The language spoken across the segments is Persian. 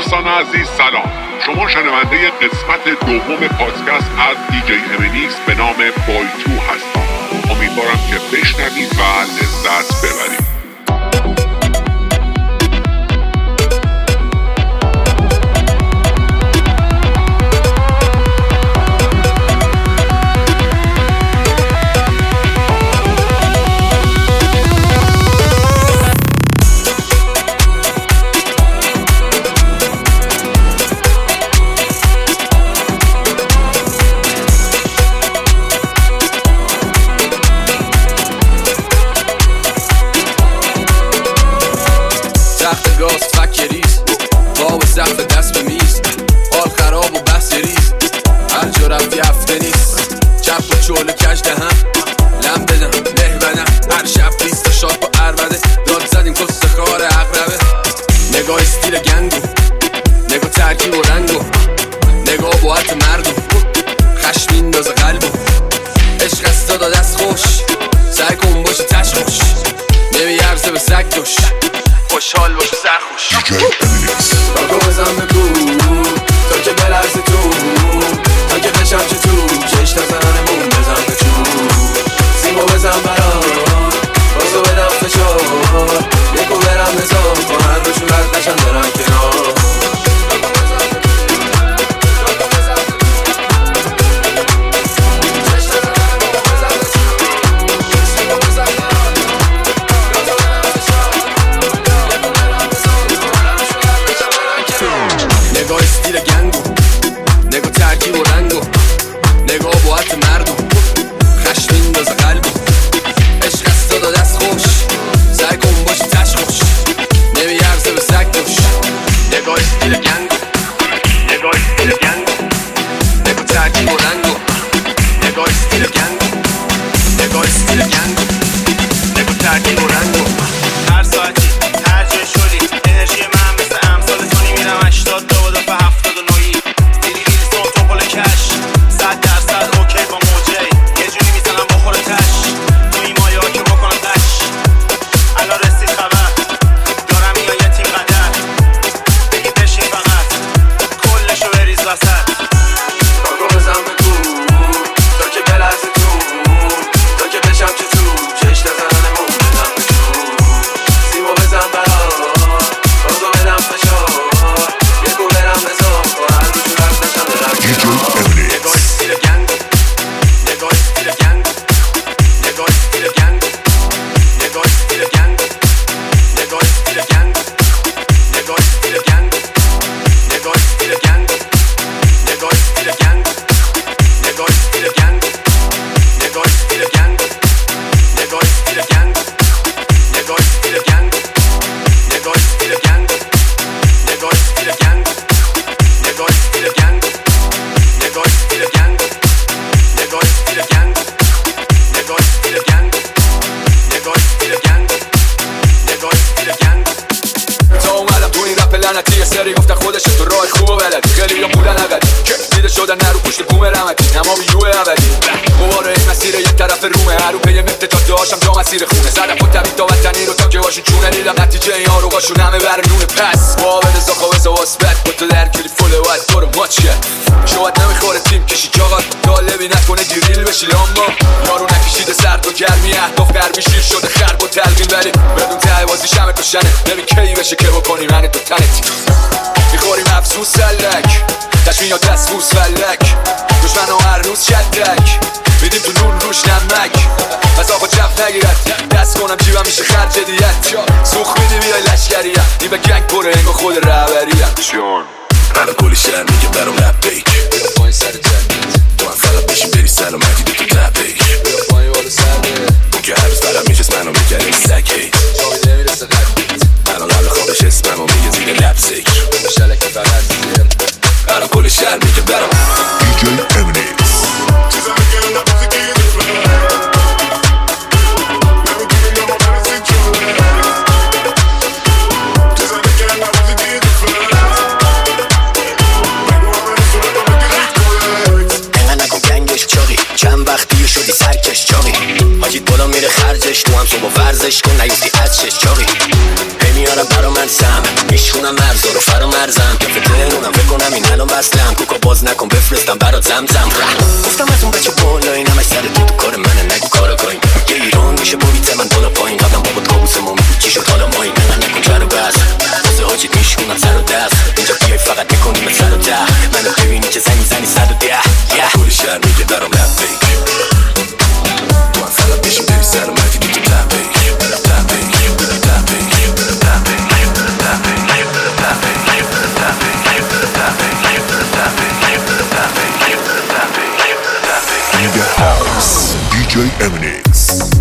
دوستان عزیز سلام. شما شنونده قسمت دوم پادکست از دیجی امنیکس به نام بای تو هستم. امیدوارم که بشنوید و لذت ببرید. خوشحال باشه سرخوش راگو بزن بگو تا که بلرزی تو تا که بشم چه تو چشت زنانمون بزن به چون سیمو بزن برام بازو بدم فشار یکو برم بزن با هر دو شورت نشن برم کنار شون همه برنونه پس قابل زاخوزا واسبت با تو در کلی فوله باید تو رو ماچ کرد شاید نمیخوره تیم کشی جاقات طالبی نکنه دیریل بشی اما یارو نکشیده سرد و گرمی اهداف قربی شیر شده خرب و تلقین ولی بدون ته بازی شمه کشنه نمی کی بشه که بکنی من تو تنت میخوریم افسوس سلک تشمین یا دستبوس فلک دشمن ها هر روز شدک میدیم تو نون روش نمک از آقا جف نگیرد دست کنم جیبم میشه خرج دیت سوخ میدی بیای لشکریت این به گنگ پره انگا خود رهبریت جون الان کلی شهر میگه برام رپ بیک بیا پایین سر جنگیت تو هم فقط بشین بری سلامتی دو تو تپیک بیا پایین والا سرده اون که هر روز فقط میشست منو میگریم سک هیت جایی نمیرسه قدیت الان قبل خوابش اسممو میگه زیر لب سکر شلکی فقط زیر الان کلی شهر میگه برام دیجی امنیکس. چند وقتی شدی سرکش چاقی حاجیت بالا میره خرجش تو هم صبح ورزش کن نیفتی از چش چاقی میارم برا من سم میشونم مرزا رو فرا مرزم که فترونم فکر کنم این الان بستم کوکا باز نکن بفرستم برات زمزم گفتم از اون بچه بالایی نمش سر تو کار منه نگو کارگاهیم یه ایران میشه بریت من بالا پایین قدم بابا تابوسمون چی شد حالا مایی نگن نکن چر و بس بازه حاجیت میشونم سر و دست اینجا بیای فقط میکنیم سر و ده منو ببینی که زنی 110 کل شهر میگه برام لبیک تو هم فقط بشیم بری سر و مردی که تو لبیک In the house, DJ Eminix.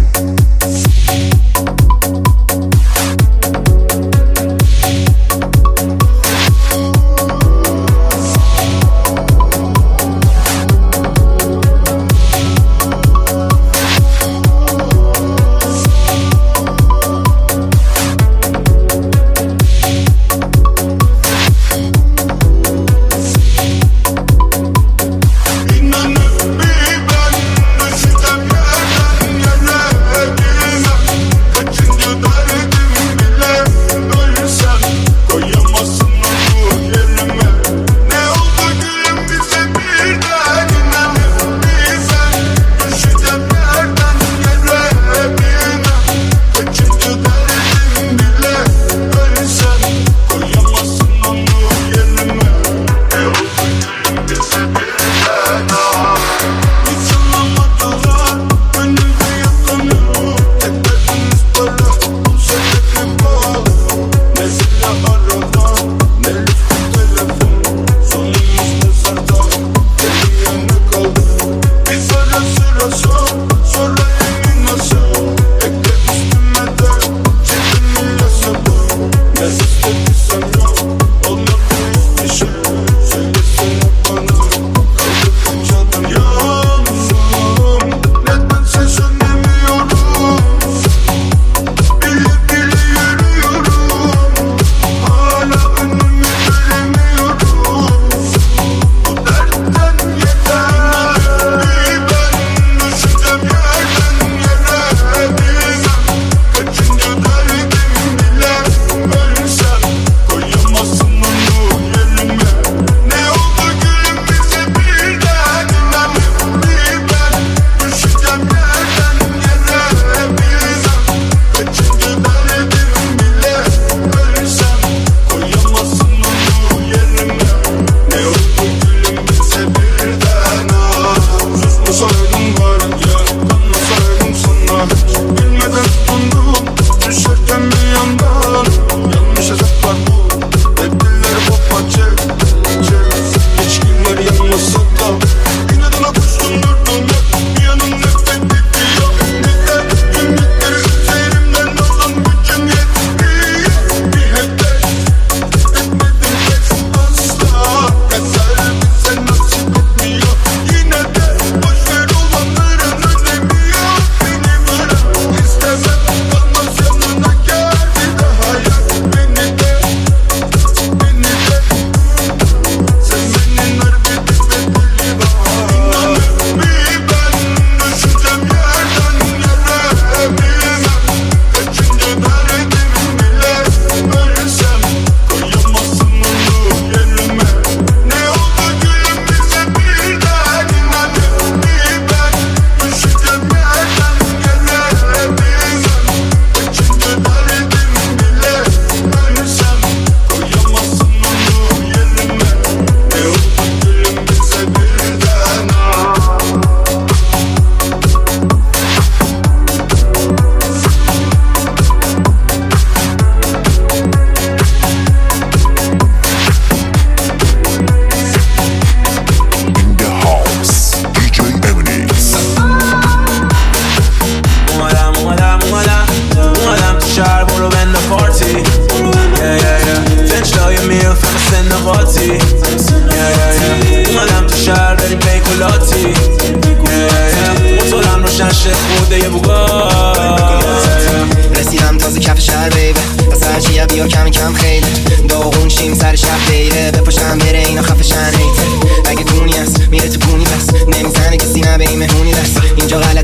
رسیدم تازه کف شهر بیبه از هرچیه بیا کم کم خیلی داغون شیم سر شب دیره بپاشم بره اینا خفشن ایتر اگه دونی هست میره تو گونی پس نمیزنه کسی نه به این مهمونی دست اینجا غلط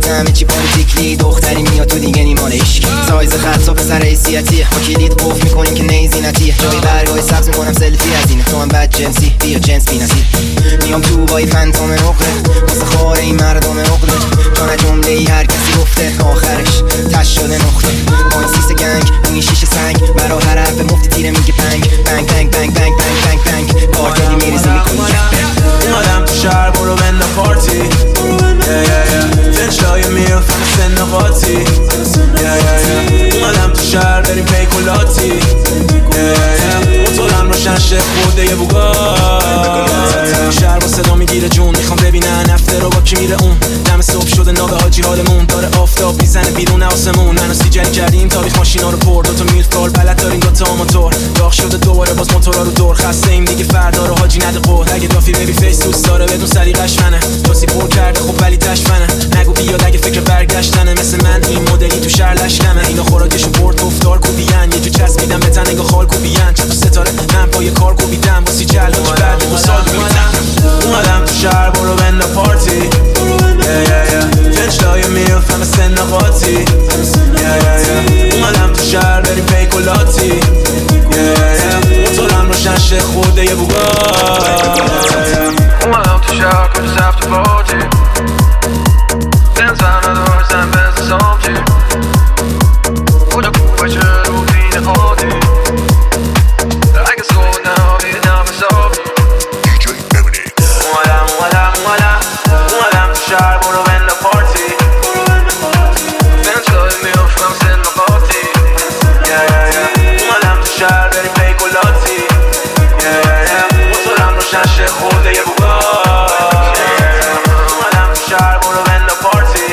واسه همه چی پالیتیکلی دختری میاد تو دیگه نیمان عشقی سایز خط و پسر حیثیتیه با کلید قفل میکنیم که نیزینتیه جای برگاه سبز میکنم سلفی از اینه تو هم بد جنسی بیا جنس بینسی میام تو بای فنتوم نقره واسه خاره این مردم عقده جان جمله ای هر کسی گفته آخرش تش شده نقطه با این سیس گنگ اون شیشه سنگ برا هر حرف مفتی تیره میگه پنگ بنگ بنگ بنگ بنگ بنگ بنگ بنگ کارتلی میریزی میکنی اومدم تو شهر برو بند پارتی فنشای میل فن سن قاطی اومدم تو شهر بریم پیکولاتی موتورم روشن شه خورده یه بوگات شهر با صدا میگیره جون میخوام ببینن افته رو با کی میره اون دم صبح شده ناگه حاجی حالمون داره آفتاب میزنه بیرون آسمون منو سیجل کردیم تاریخ ماشینا رو پر دوتا میلفال بلد داریم دوتا موتور داغ شده دوباره باز موتورا رو دور خسته ایم دیگه فردا رو حاجی نده قول اگه دافی بیبی فیس دوست داره بدون سلیقش منه توسی پر کرده خب ولی تشفنه نگو بیاد اگه فکر برگشتنه مثل من این مدلی تو شهر لشکمه اینا خوراکشو برد گفتار کوبیان یه جو چسبیدم به تن نگاه خال کوبیان چند تا ستاره من پای کار کوبیدم واسه جلوش بعد دو سال اومدم تو شهر برو بند پارتی فنشای میل فهم سن قاطی اومدم تو شهر بریم پیکولاتی موتورم روشن شه خورده یه بوگات اومدم تو شهر کنی سفت پارتی بنزن ندار زن بنز سامتی کجا کوبه چه روتین عادی اگه سود نهابی نم حسابی اومدم تو شهر برو بند پارتی بنزای میل فهم سن قاطی اومدم تو شهر بریم پیکولاتی موتورم روشن شه خورده یه بوگات اومدم تو شهر برو بند پارتی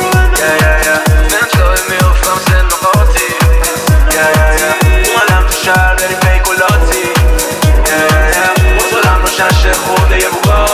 بنزای میل فهم سن قاطی اومدم تو شهر بریم پیکولاتی موتورم روشن شه خورده یه بوگات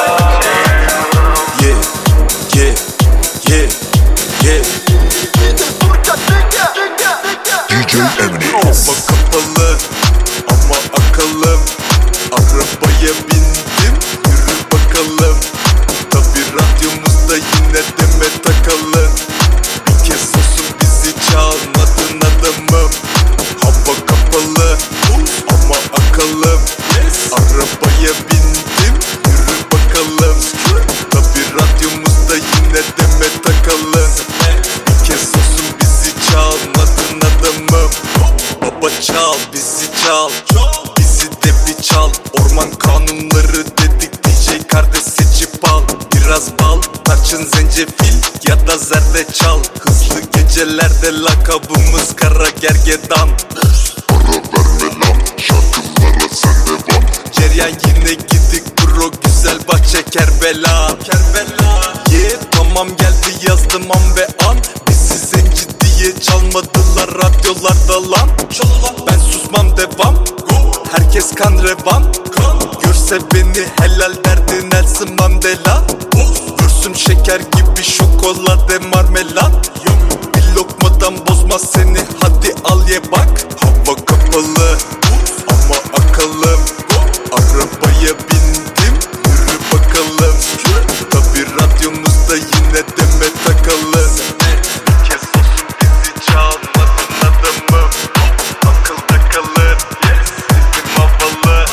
Hava kapalı ama akalım arabaya bindim yürü bakalım tabi radyomuzda yine Demet Akalın bir kez olsun bizi çalmadın adamım hava kapalı ama akalım arabaya bindim yürü bakalım tabi radyomuzda yine Demet Akalın bir kez olsun bizi çalmadın adamım baba çal bizi çal bizi de bir çal orman kanunları dedik DJ kardeş seçip al biraz bal tarçın zencefil ya da zerdeçal hızlı gecelerde lakabımız kara gergedan Para verme lan şarkılara sen devam ceryan yine gidik bro güzel bahçe Kerbela yeah tamam geldi yazdım an ve an bizi zenci diye çalmadılar radyolarda lan ben susmam devam herkes kan revan görse beni helal derdi Nelson Mandela görsün şeker gibi şokolade marmelat bir lokmadan bozmaz seni hadi al ye bak hava kapalı ama akalım arabaya bindim yürü bakalım tabi radyomuzda yine Demet Akalın bir kez olsun bizi çalmadın adamım akılda kalır bizim havalı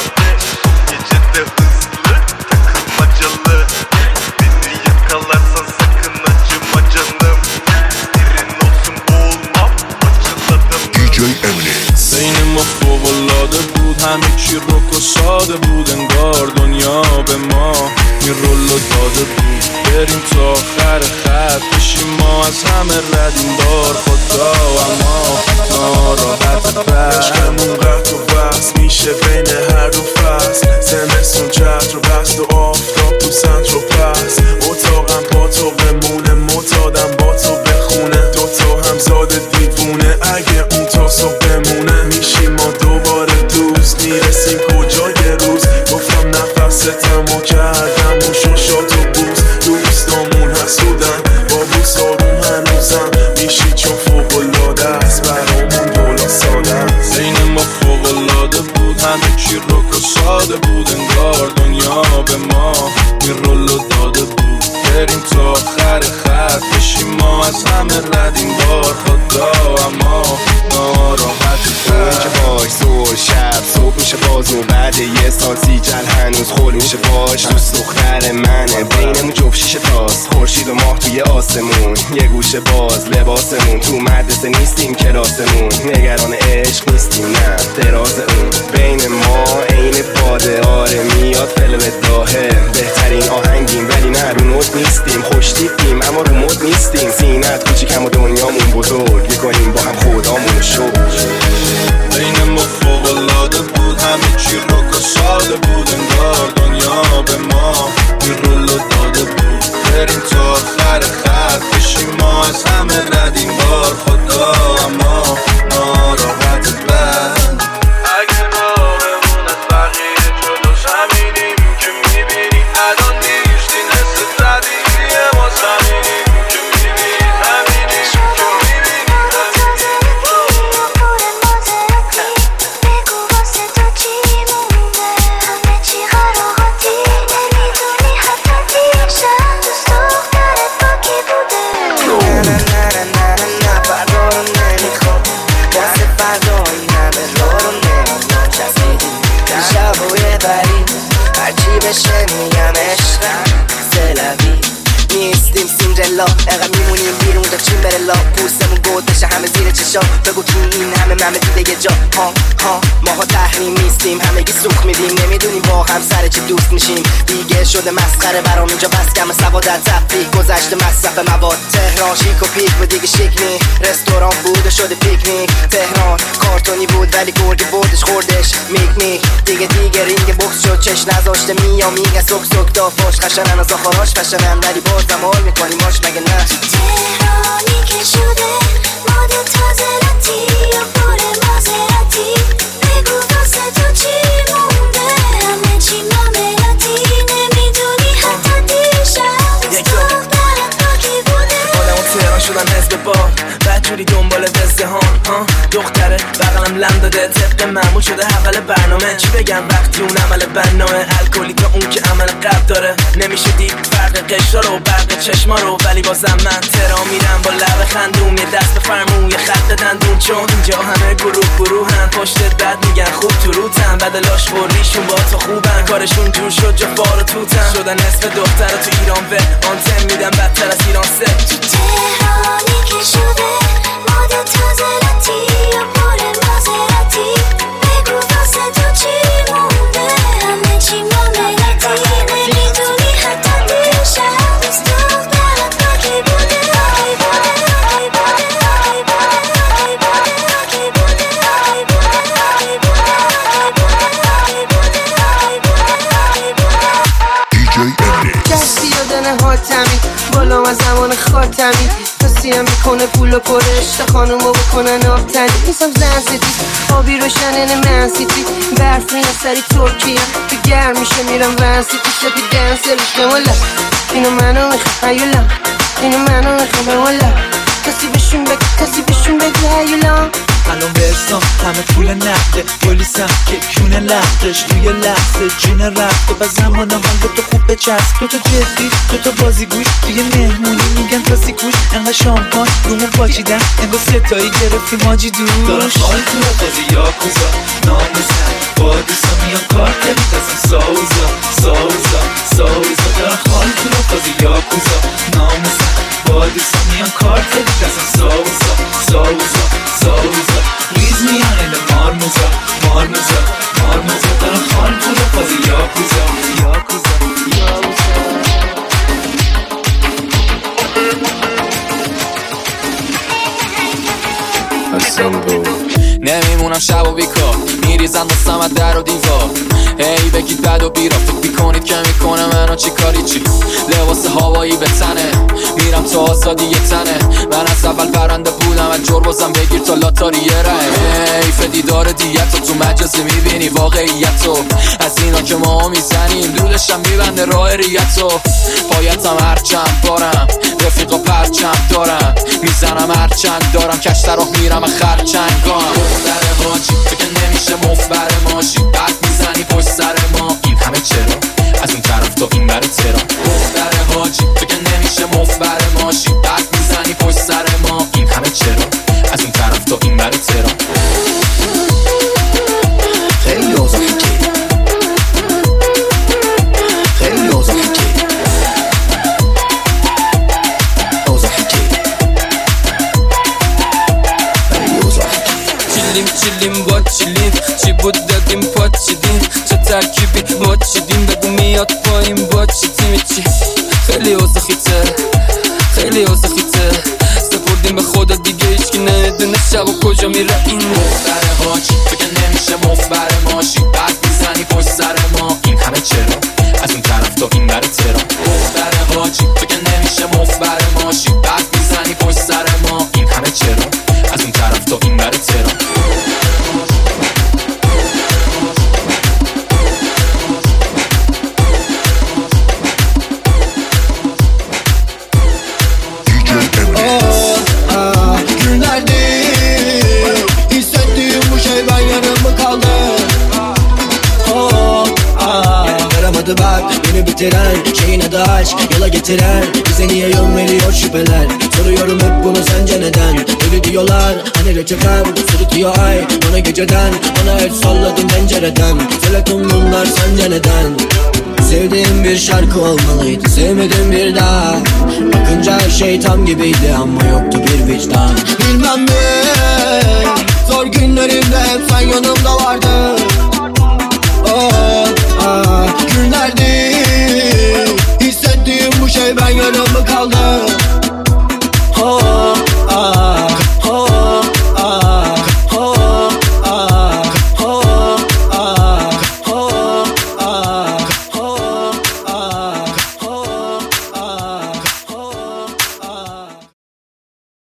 gecede hızlı takılmacalı beni yakalarsan sakın acıma canım derin olsun boğulmam acıladım DJ Eminem بین ما فوق‌العاده بود همه چی رک و ساده بود انگار دنیا به ما این رولو داده بود بریم تا آخر خط بشیم ما از همه ردیم بار خدا اما ناراحت بر عشقمون قطع و بس میشه بین هر دو فصل زمستون چتر و بست و آفتاب تو سنتر و پس اتاقم با تو بمونه معتادم با تو بخونه دوتا همزاد دیوونه اگه اون تا صبح بمونه میشیم ما دوباره دوست میرسیم کجای روز گفتم نفستم و کردم و شاشات و بوس دوستامون حسودن با بوس آروم هنوزم میشی چون فوق‌العاده است برامون دولا ساده است بین ما فوق‌العاده بود همه چی رک و ساده بود انگار دنیا به ما این رولو داده بود بریم تا آخر خط بشیم ما از همه ردیم بار خدا اما ناراحتی که باش زور شب صبح میشه باز و بعد یه سال سیجل هنوز خول میشه باش دوست دختر منه بینمون جفت شیشه تاست خورشید و ماه توی آسمون یه گوشه باز لباسمون تو مدرسه نیستیم کلاسمون نگران عشق نیستیم نه دراز اون بین ما عین باده آره میاد فلو داهه بهترین آهنگیم ولی نه رو نوت نیستیم خوش تیپیم اما رو مد نیستیم سینت کوچیکم و دنیامون بزرگ میکنیم با هم خدامون شکر بین ما فوق‌العاده بود همه چی رک و ساده بود انگار دنیا به ما بیرول داده بود بریم تا آخر خط بشیم ما از همه ردیم بار خدا اما ناراحت بد اگه راهمون از بقیه جلوش همینیم که میبینی الان نیشتی نسل طبیعیه ما زمینیم که میبینی همینیم که میبینی بشه میگم عشقم سلوی نیستیم سیندرلا اقا میمونیم بیرون تا چین بره لا پوستمون گود بشه همه زیر چشا بگو تو این همه دیده یه جا ها ماها تحریم نیستیم همگی سوخ میدیم نمیدونیم با هم سر چه دوست میشیم دیگه شده مسخره برام اینجا بس کم سوادت تفریح گذشته مصرف مواد تهران شیک و پیک و دیگه شیک نی رستوران بود و شده پیکنیک تهران کارتونی بود ولی گرگی بردش خوردش میک دیگه رینگ بوکس شد چش نذاشته میا میگه سک دافاش خشنن از آخراش فشنن ولی بازم حال میکنیم ماش مگه نه تهرانی که شده ماد تازه لاتی یا پر مازراتی بگو واسه تو چی مونده همه چی معاملاتی نمیدونی حتی دیشب دوست دخترت باکی بوده آدم و تهران شدن حزب بار بدجوری دنبال وزده ها دختره بغلم لم داده طبق معمول شده اول برنامه چی بگم وقتی اون عمل بنامه الکلی تا اون که عمل قبل داره نمیشه دید فرق قشا رو برق چشما رو ولی بازم من تهران میرم با لب خندون یه دست بفرمون یه خط دندون چون اینجا همه گروهن پشتت بد میگن خوب تو روتن بدلاش خوریشون با تو خوبن کارشون جور شد جا فار و توتن شدن اسم دختر تو ایران و آنتن میدن بدتر از ایران سه تهرانی که شده ماد تازه لاتی یا پر مازراتی بگو واسه تو چی مونده همه چی معاملاتی نمیدونی حتی دیشب دوست دخترت باکی بوده دستی یادن حاتمی بالا از زمان خاتمی توصیه میکنه پول و پرش تا خانومو بکنن آبتنی نیستم زن سیتی آبی روشنن من سیتی برف میره سری ترکیه تو گرم میشه میرم ون سیتی سپی دنسلش نمالا اینو منو میخواه هیولا اینو منو میخواه والا کسی بهشون بگه هیولا الان برسام همه پول نقده پلیسم که کونه لختش توی لحظه جون رفته و زمان حال تو خوب بچست تو جدی تو بازیگوش توی مهمونی میگن تاسی کوش انقدر شامپان رومون پاچیدن انگار ستایی گرفتیم ماجی دوش دارم خال تو رو بازی یاکوزا ناموزن بادیسا میان کار کنی دستم ساوزا دارم خال تو رو بازی یاکوزا ناموزن بادیسا میان کار کنی دستم ساوزا ریز میان این مارموزا دارم خال تو رو بازی یاکوزا نمیمونم شب و بیکار میریزن دستم در و دیوار هی بگید بد و بیرا فکر میکنید که میکنه منو چی کاری چی لباس هوایی به تنه میرم تو آزادی یه تنه من از اول پرنده بودم از جربازم بگیر تا لاتاری یه ره حیف دیدار دیتو تو مجازی میبینی واقعیتو از اینا که ما میزنیم دودشم میبنده راه ریتو پایتم هرچند بارم رفیقا پرچم دارم میزنم هرچند دارم کشتر راه میرم خرچنگام دختر حاجی فکر نمیشه مفبر ماشی بعد میزنی پشت سر ما این همه چرا از اون طرف تا این بر تهران دختر حاجی فکر نمیشه مفبر ماشی بعد میزنی چیلیم با چیلیم چی بود دادیم پا چیدیم چه ترکیبی ما چیدیم بگو میاد پایین با چی تیمی چی خیلی اوضاع خیته خیلی اوضاع خیته سپردیم به خدا دیگه هیچکی نمیدونه شب و کجا میره این مختره ها چی بگه نمیشه مفبر ما شی بد میزنی پشت سر ما این همه چرا از اون طرف تا این بر ترا مختره ها چی بگه نمیشه مفبر ما شی بد میزنی پشت سر ما این همه چرا از اون طرف تا این بر ترا Bak beni bitiren şeyin adı aşk yola getiren bize niye yol veriyor şüpheler soruyorum hep bunu sence neden öyle diyorlar hani reçetem sırıtıyor ay bana geceden bana el salladım pencereden söyle tüm bunlar sence neden sevdiğim bir şarkı olmalıydı sevmedim bir daha bakınca her şey tam gibiydi ama yoktu bir vicdan bilmem mi zor günlerimde hep sen yanımda vardın